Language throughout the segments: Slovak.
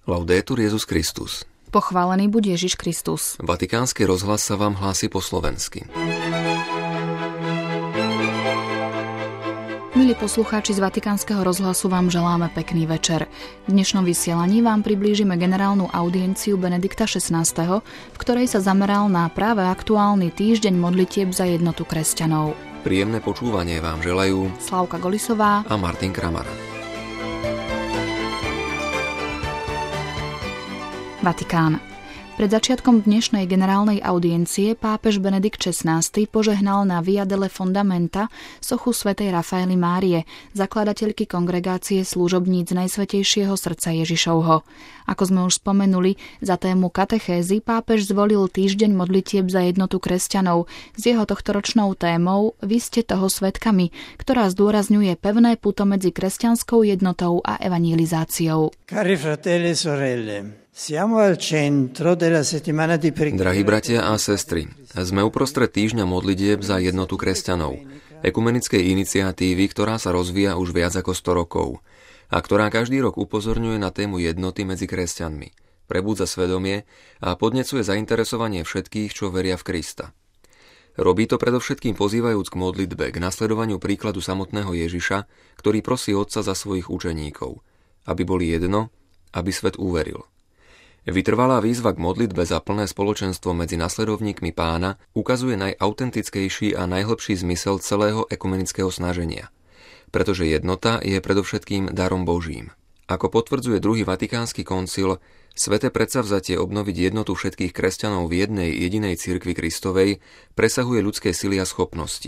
Laudetur Jesus Christus. Pochválený buď Ježiš Kristus. Vatikánsky rozhlas sa vám hlási po slovensky. Milí poslucháči z Vatikánskeho rozhlasu, vám želáme pekný večer. V dnešnom vysielaní vám priblížime generálnu audienciu Benedikta XVI, v ktorej sa zameral na práve aktuálny týždeň modlitieb za jednotu kresťanov. Príjemné počúvanie vám želajú Slávka Golisová a Martin Kramara. Vatikán. Pred začiatkom dnešnej generálnej audiencie pápež Benedikt XVI požehnal na Via delle Fondamenta sochu svätej Rafaely Márie, zakladateľky kongregácie služobníc Najsvätejšieho srdca Ježišovho. Ako sme už spomenuli, za tému katechézy pápež zvolil týždeň modlitieb za jednotu kresťanov s jeho tohtoročnou témou Vy ste toho svedkami, ktorá zdôrazňuje pevné puto medzi kresťanskou jednotou a evangelizáciou. Cari fratelli e sorelle, drahí bratia a sestry, sme uprostred týždňa modlitieb za jednotu kresťanov, ekumenickej iniciatívy, ktorá sa rozvíja už viac ako 100 rokov a ktorá každý rok upozorňuje na tému jednoty medzi kresťanmi, prebúdza svedomie a podnecuje zainteresovanie všetkých, čo veria v Krista. Robí to predovšetkým pozývajúc k modlitbe, k nasledovaniu príkladu samotného Ježiša, ktorý prosí Otca za svojich učeníkov, aby boli jedno, aby svet uveril. Vytrvalá výzva k modlitbe za plné spoločenstvo medzi nasledovníkmi Pána ukazuje najautentickejší a najhlbší zmysel celého ekumenického snaženia, pretože jednota je predovšetkým darom Božím. Ako potvrdzuje druhý vatikánsky koncil, sväté predsavzatie obnoviť jednotu všetkých kresťanov v jednej jedinej cirkvi Kristovej presahuje ľudské sily a schopnosti.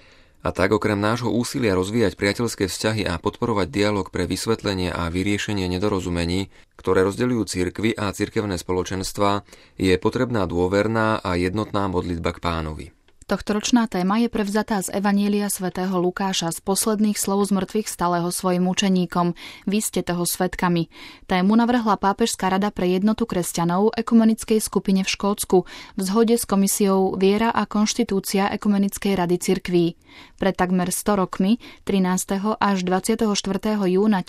A tak okrem nášho úsilia rozvíjať priateľské vzťahy a podporovať dialog pre vysvetlenie a vyriešenie nedorozumení, ktoré rozdeľujú cirkvi a cirkevné spoločenstvá, je potrebná dôverná a jednotná modlitba k Pánovi. Tohtoročná téma je prevzatá z Evanjelia svätého Lukáša z posledných slov z mŕtvych stalého svojim učeníkom. Vy ste toho svedkami. Tému navrhla pápežská rada pre jednotu kresťanov ekumenickej skupine v Škótsku v zhode s komisiou Viera a konštitúcia Ekumenickej rady cirkví. Pred takmer 100 rokmi, 13. až 24. júna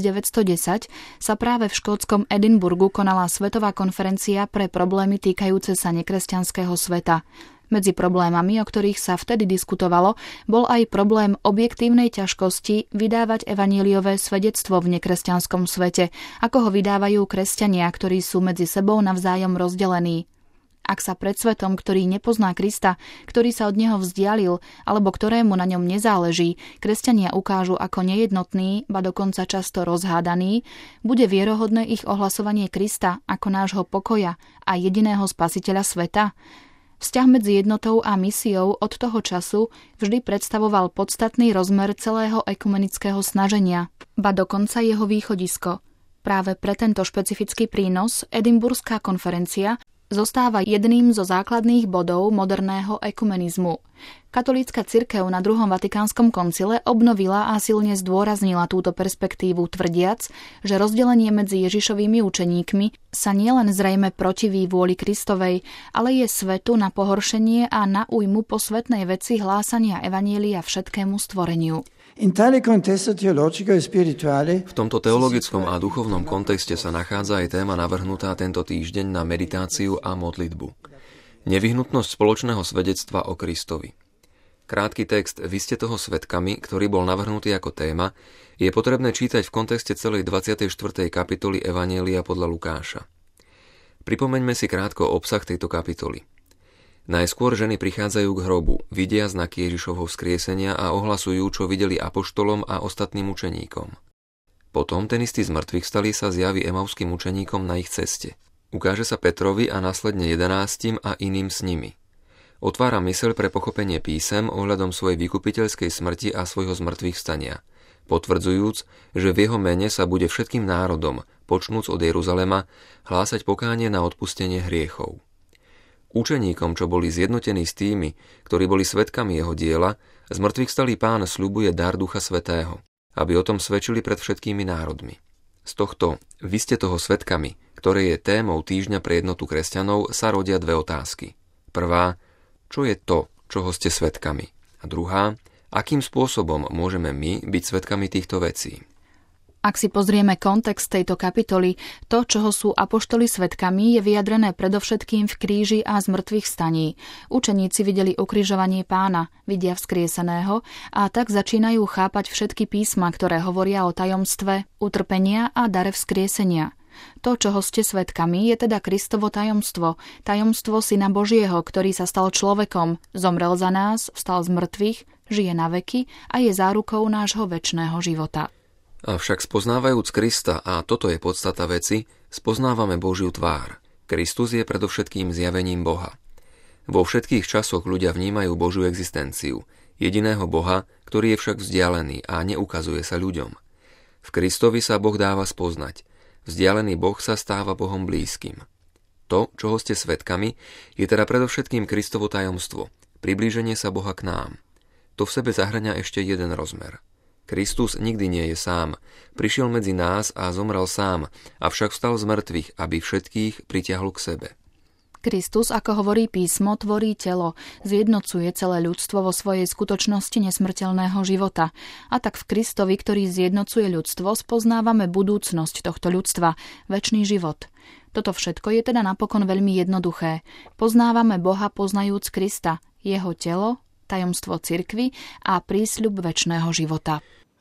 1910, sa práve v škótskom Edinburgu konala svetová konferencia pre problémy týkajúce sa nekresťanského sveta. Medzi problémami, o ktorých sa vtedy diskutovalo, bol aj problém objektívnej ťažkosti vydávať evanjeliové svedectvo v nekresťanskom svete, ako ho vydávajú kresťania, ktorí sú medzi sebou navzájom rozdelení. Ak sa pred svetom, ktorý nepozná Krista, ktorý sa od neho vzdialil, alebo ktorému na ňom nezáleží, kresťania ukážu ako nejednotný, ba dokonca často rozhádaný, bude vierohodné ich ohlasovanie Krista ako nášho pokoja a jediného spasiteľa sveta? Vzťah medzi jednotou a misiou od toho času vždy predstavoval podstatný rozmer celého ekumenického snaženia, ba dokonca jeho východisko. Práve pre tento špecifický prínos Edinburská konferencia zostáva jedným zo základných bodov moderného ekumenizmu. Katolícka cirkev na druhom vatikánskom koncile obnovila a silne zdôraznila túto perspektívu, tvrdiac, že rozdelenie medzi Ježišovými učeníkmi sa nielen zrejme protiví vôli Kristovej, ale je svetu na pohoršenie a na újmu posvetnej veci hlásania evanjelia všetkému stvoreniu. V tomto teologickom a duchovnom kontexte sa nachádza aj téma navrhnutá tento týždeň na meditáciu a modlitbu. Nevyhnutnosť spoločného svedectva o Kristovi. Krátky text Vy ste toho svedkami, ktorý bol navrhnutý ako téma, je potrebné čítať v kontexte celej 24. kapitoly Evanjelia podľa Lukáša. Pripomeňme si krátko obsah tejto kapitoly. Najskôr ženy prichádzajú k hrobu, vidia znaky Ježišovho vzkriesenia a ohlasujú, čo videli apoštolom a ostatným učeníkom. Potom ten istý zmŕtvychvstalý sa zjaví emauským učeníkom na ich ceste. Ukáže sa Petrovi a následne 11 a iným s nimi. Otvára myseľ pre pochopenie písem ohľadom svojej vykupiteľskej smrti a svojho zmŕtvychvstania, potvrdzujúc, že v jeho mene sa bude všetkým národom, počnúc od Jeruzalema, hlásať pokánie na odpustenie hriechov. Učeníkom, čo boli zjednotení s tými, ktorí boli svedkami jeho diela, zmŕtvychvstalý Pán sľubuje dar Ducha Svätého, aby o tom svedčili pred všetkými národmi. Z tohto Vy ste toho svedkami, ktoré je témou týždňa pre jednotu kresťanov, sa rodia dve otázky. Prvá, čo je to, čoho ste svedkami? A druhá, akým spôsobom môžeme my byť svedkami týchto vecí? Ak si pozrieme kontext tejto kapitoly, to, čoho sú apoštoli svedkami, je vyjadrené predovšetkým v kríži a zmrtvých staní. Učeníci videli ukrižovanie Pána, vidia vzkrieseného a tak začínajú chápať všetky písma, ktoré hovoria o tajomstve, utrpenia a dare vzkriesenia. To, čoho ste svedkami, je teda Kristovo tajomstvo, tajomstvo Syna Božieho, ktorý sa stal človekom, zomrel za nás, vstal z mŕtvych, žije na veky a je zárukou nášho večného života. Avšak spoznávajúc Krista, a toto je podstata veci, spoznávame Božiu tvár. Kristus je predovšetkým zjavením Boha. Vo všetkých časoch ľudia vnímajú Božiu existenciu, jediného Boha, ktorý je však vzdialený a neukazuje sa ľuďom. V Kristovi sa Boh dáva spoznať. Vzdialený Boh sa stáva Bohom blízkym. To, čoho ste svedkami, je teda predovšetkým Kristovo tajomstvo, priblíženie sa Boha k nám. To v sebe zahŕňa ešte jeden rozmer. Kristus nikdy nie je sám. Prišiel medzi nás a zomrel sám, avšak vstal z mŕtvych, aby všetkých pritiahol k sebe. Kristus, ako hovorí písmo, tvorí telo, zjednocuje celé ľudstvo vo svojej skutočnosti nesmrteľného života. A tak v Kristovi, ktorý zjednocuje ľudstvo, spoznávame budúcnosť tohto ľudstva, večný život. Toto všetko je teda napokon veľmi jednoduché. Poznávame Boha poznajúc Krista, jeho telo, tajomstvo cirkvi a prísľub večného života.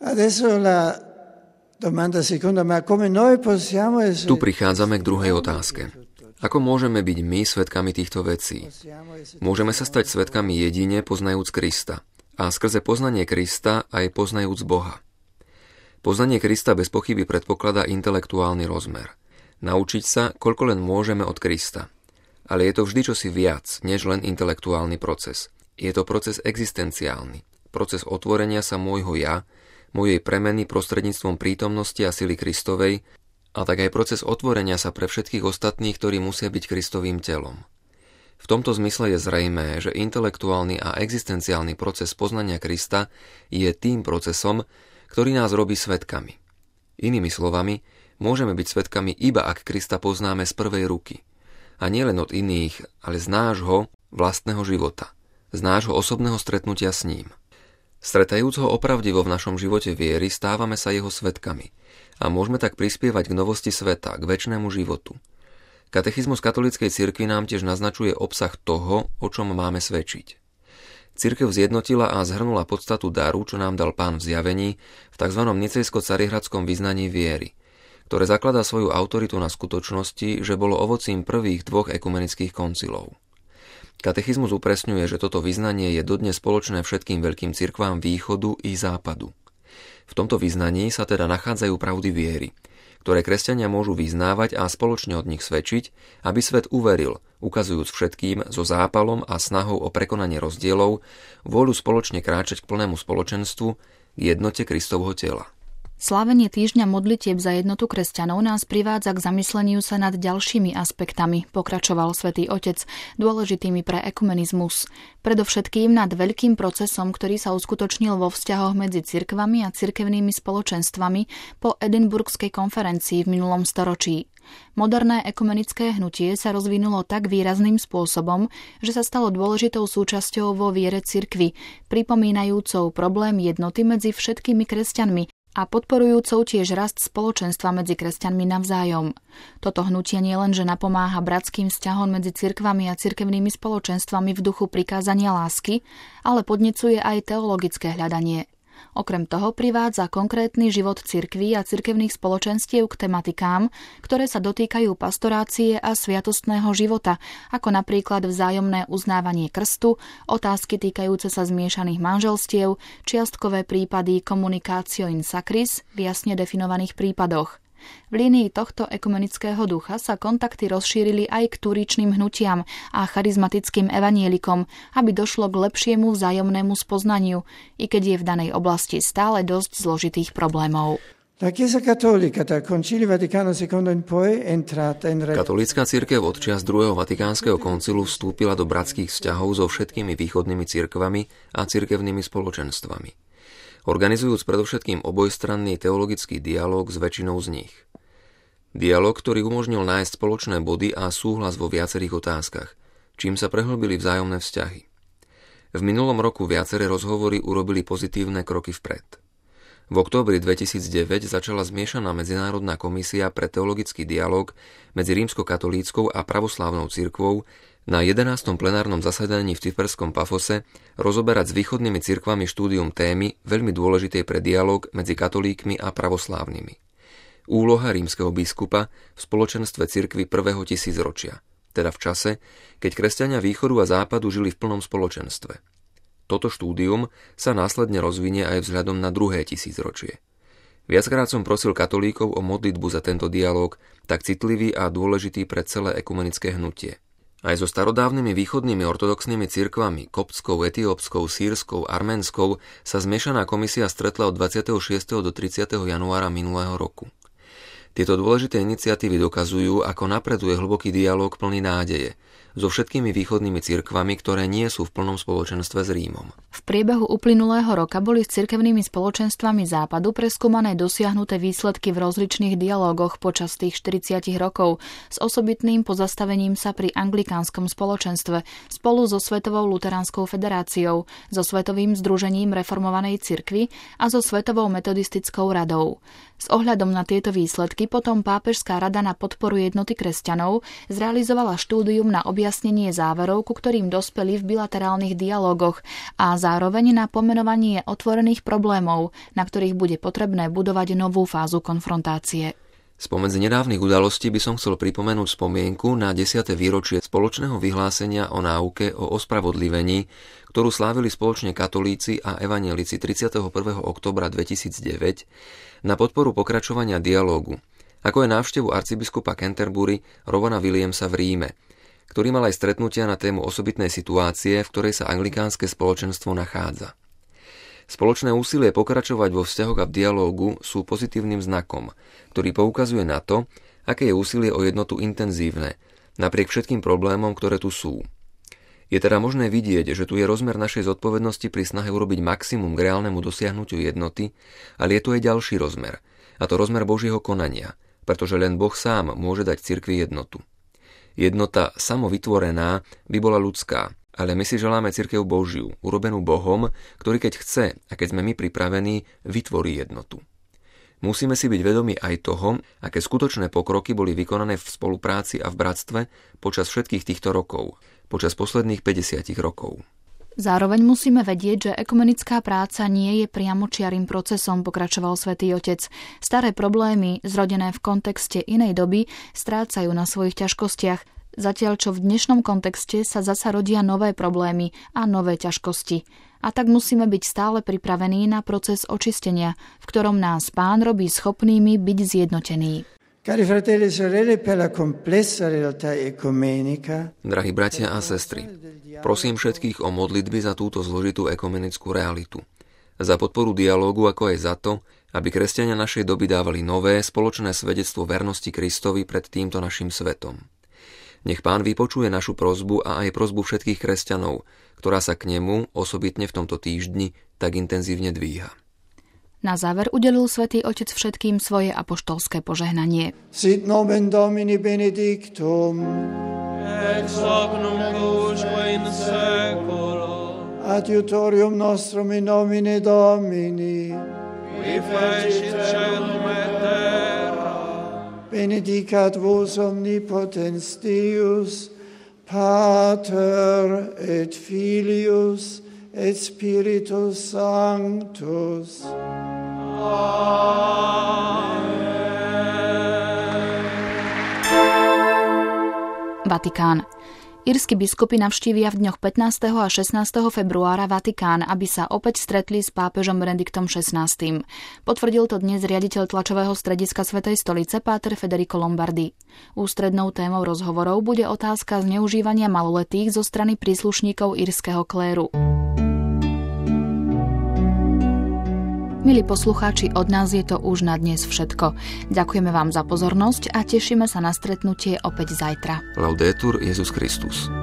Tu prichádzame k druhej otázke. Ako môžeme byť my svedkami týchto vecí? Môžeme sa stať svedkami jedine poznajúc Krista a skrze poznanie Krista aj poznajúc Boha. Poznanie Krista bez pochyby predpokladá intelektuálny rozmer. Naučiť sa, koľko len môžeme od Krista. Ale je to vždy čosi viac, než len intelektuálny proces. Je to proces existenciálny, proces otvorenia sa môjho ja, mojej premeny prostredníctvom prítomnosti a sily Kristovej, a tak aj proces otvorenia sa pre všetkých ostatných, ktorí musia byť Kristovým telom. V tomto zmysle je zrejmé, že intelektuálny a existenciálny proces poznania Krista je tým procesom, ktorý nás robí svedkami. Inými slovami, môžeme byť svedkami iba ak Krista poznáme z prvej ruky. A nie len od iných, ale z nášho vlastného života, z nášho osobného stretnutia s ním. Stretajúc ho opravdivo v našom živote viery, stávame sa jeho svedkami a môžeme tak prispievať k novosti sveta, k večnému životu. Katechizmus katolíckej cirkvi nám tiež naznačuje obsah toho, o čom máme svedčiť. Cirkev zjednotila a zhrnula podstatu daru, čo nám dal Pán v zjavení, v tzv. Nicejsko-carihradskom vyznaní viery, ktoré zakladá svoju autoritu na skutočnosti, že bolo ovocím prvých dvoch ekumenických koncilov. Katechizmus upresňuje, že toto vyznanie je dodnes spoločné všetkým veľkým cirkvám východu i západu. V tomto vyznaní sa teda nachádzajú pravdy viery, ktoré kresťania môžu vyznávať a spoločne od nich svedčiť, aby svet uveril, ukazujúc všetkým so zápalom a snahou o prekonanie rozdielov, vôľu spoločne kráčať k plnému spoločenstvu, k jednote Kristovho tela. Slávenie týždňa modlitieb za jednotu kresťanov nás privádza k zamysleniu sa nad ďalšími aspektami, pokračoval Svätý Otec, dôležitými pre ekumenizmus. Predovšetkým nad veľkým procesom, ktorý sa uskutočnil vo vzťahoch medzi cirkvami a cirkevnými spoločenstvami po Edinburgskej konferencii v minulom storočí. Moderné ekumenické hnutie sa rozvinulo tak výrazným spôsobom, že sa stalo dôležitou súčasťou vo viere cirkvi, pripomínajúcou problém jednoty medzi všetkými kresťanmi a podporujúcou tiež rast spoločenstva medzi kresťanmi navzájom. Toto hnutie nielenže napomáha bratským vzťahom medzi cirkvami a cirkevnými spoločenstvami v duchu prikázania lásky, ale podnecuje aj teologické hľadanie. Okrem toho privádza konkrétny život cirkví a cirkevných spoločenstiev k tematikám, ktoré sa dotýkajú pastorácie a sviatostného života, ako napríklad vzájomné uznávanie krstu, otázky týkajúce sa zmiešaných manželstiev, čiastkové prípady communicatio in sacris v jasne definovaných prípadoch. V línii tohto ekumenického ducha sa kontakty rozšírili aj k túričným hnutiam a charizmatickým evanielikom, aby došlo k lepšiemu vzájomnému spoznaniu, i keď je v danej oblasti stále dosť zložitých problémov. Katolícka cirkev od čias druhého Vatikánskeho koncilu vstúpila do bratských vzťahov so všetkými východnými cirkvami a cirkevnými spoločenstvami, organizujúc predovšetkým obojstranný teologický dialóg s väčšinou z nich. Dialóg, ktorý umožnil nájsť spoločné body a súhlas vo viacerých otázkach, čím sa prehlbili vzájomné vzťahy. V minulom roku viaceré rozhovory urobili pozitívne kroky vpred. V októbri 2009 začala zmiešaná medzinárodná komisia pre teologický dialóg medzi rímskokatolíckou a pravoslávnou cirkvou na 11. plenárnom zasadaní v cyperskom Pafose rozoberať s východnými cirkvami štúdium témy veľmi dôležitej pre dialóg medzi katolíkmi a pravoslávnymi. Úloha rímskeho biskupa v spoločenstve cirkvi prvého tisícročia, teda v čase, keď kresťania východu a západu žili v plnom spoločenstve. Toto štúdium sa následne rozvinie aj vzhľadom na druhé tisícročie. Viackrát som prosil katolíkov o modlitbu za tento dialóg, tak citlivý a dôležitý pre celé ekumenické hnutie. Aj so starodávnymi východnými ortodoxnými cirkvami, koptskou, etiópskou, sírskou, arménskou, sa zmiešaná komisia stretla od 26. do 30. januára minulého roku. Tieto dôležité iniciatívy dokazujú, ako napreduje hlboký dialóg plný nádeje so všetkými východnými cirkvami, ktoré nie sú v plnom spoločenstve s Rímom. V priebehu uplynulého roka boli s cirkevnými spoločenstvami Západu preskúmané dosiahnuté výsledky v rozličných dialógoch počas tých 40 rokov s osobitným pozastavením sa pri anglikánskom spoločenstve spolu so Svetovou luteránskou federáciou, so Svetovým združením reformovanej cirkvi a so Svetovou metodistickou radou. S ohľadom na tieto výsledky potom Pápežská rada na podporu jednoty kresťanov zrealizovala štúdium na objasnenie záverov, ku ktorým dospeli v bilaterálnych dialógoch a zároveň na pomenovanie otvorených problémov, na ktorých bude potrebné budovať novú fázu konfrontácie. Spomedzi nedávnych udalostí by som chcel pripomenúť spomienku na 10. výročie spoločného vyhlásenia o náuke o ospravodlivení, ktorú slávili spoločne katolíci a evanjelici 31. októbra 2009 na podporu pokračovania dialógu, ako je návštevu arcibiskupa Canterbury Rowana Williamsa v Ríme, ktorý mal aj stretnutia na tému osobitnej situácie, v ktorej sa anglikánske spoločenstvo nachádza. Spoločné úsilie pokračovať vo vzťahoch a v dialógu sú pozitívnym znakom, ktorý poukazuje na to, aké je úsilie o jednotu intenzívne, napriek všetkým problémom, ktoré tu sú. Je teda možné vidieť, že tu je rozmer našej zodpovednosti pri snahe urobiť maximum k reálnemu dosiahnutiu jednoty, ale je tu aj ďalší rozmer, a to rozmer Božieho konania, pretože len Boh sám môže dať cirkvi jednotu. Jednota samovytvorená by bola ľudská, ale my si želáme cirkev Božiu, urobenú Bohom, ktorý keď chce a keď sme my pripravení, vytvorí jednotu. Musíme si byť vedomi aj toho, aké skutočné pokroky boli vykonané v spolupráci a v bratstve počas všetkých týchto rokov, počas posledných 50 rokov. Zároveň musíme vedieť, že ekumenická práca nie je priamočiarym procesom, pokračoval Svätý Otec. Staré problémy, zrodené v kontexte inej doby, strácajú na svojich ťažkostiach, zatiaľ čo v dnešnom kontexte sa zasa rodia nové problémy a nové ťažkosti. A tak musíme byť stále pripravení na proces očistenia, v ktorom nás Pán robí schopnými byť zjednotení. Cari fratelli e sorelle, per la complessa realtà ecumenica. Drahí bratia a sestry, prosím všetkých o modlitby za túto zložitú ekumenickú realitu. Za podporu dialógu, ako aj za to, aby kresťania našej doby dávali nové, spoločné svedectvo vernosti Kristovi pred týmto našim svetom. Nech Pán vypočuje našu prosbu a aj prosbu všetkých kresťanov, ktorá sa k nemu, osobitne v tomto týždni, tak intenzívne dvíha. Na záver udelil Svätý Otec všetkým svoje apoštolské požehnanie. Sit nomen Domini benedictum. Ex hoc nunc usque in saeculo. Adiutorium nostrum in nomine Domini. Qui fecit caelum et terra. Benedicat vos omnipotens Deus, Pater et Filius et Spiritus Sanctus. Vatikán. Írsky biskupy navštívia v dňoch 15. a 16. februára Vatikán, aby sa opäť stretli s pápežom Benediktom XVI. Potvrdil to dnes riaditeľ tlačového strediska Svätej stolice páter Federico Lombardi. Ústrednou témou rozhovorov bude otázka zneužívania maloletých zo strany príslušníkov írskeho kléru. Milí poslucháči, od nás je to už na dnes všetko. Ďakujeme vám za pozornosť a tešíme sa na stretnutie opäť zajtra. Laudetur Jesus Christus.